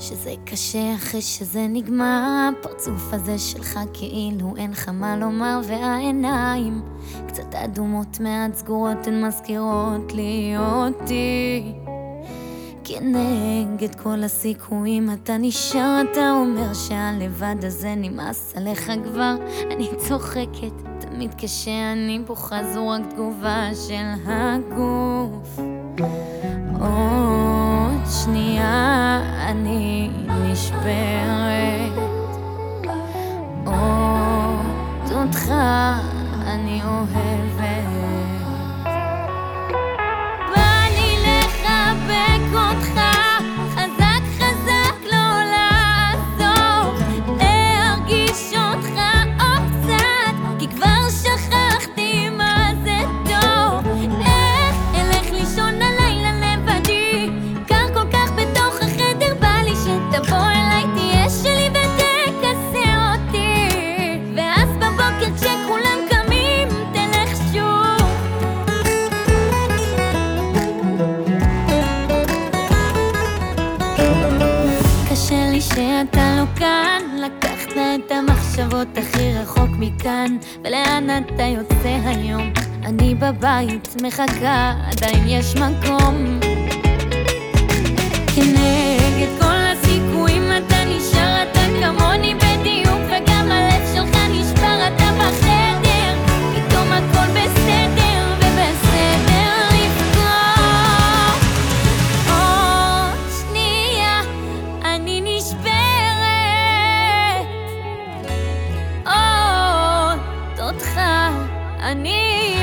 שזה קשה אחרי שזה נגמר. הפרצוף הזה שלך כאילו אין לך מה לומר, והעיניים קצת אדומות מעט סגורות, הן מזכירות לי אותי. כנגד כל הסיכויים אתה נשאר, אתה אומר שהלבד הזה נמאס עליך כבר. אני צוחקת, תמיד כשאני בוכה זו רק תגובה של הגוף. עוד שנייה אני נשברת, עוד אותך אני אוהבת. בא לי לחבק אותך חזק חזק, לא לעזוב, להרגיש אותך עוד קצת, כי כבר שכחתי מה זה טוב. איך אלך לישון הלילה לבדי, קר כל כך בתוך החדר, בא לי שתבוא אליי, תהיה שלי ותכסה אותי, ואז בבוקר כשכולם קמים תלך שוב. קשה לי שאתה לא כאן, לקחת את המחשבות הכי רחוק מכאן. ולאן אתה יוצא היום? אני בבית מחכה, עדיין יש מקום. כנגד כל הסיכויים אתה נשאר, אתה כמוני בדיוק, וגם הלב שלך נשבר. אתה בחדר, פתאום הכל בסדר, ובסדר לבכות. עוד שנייה אני נשברת, עוד אותך אני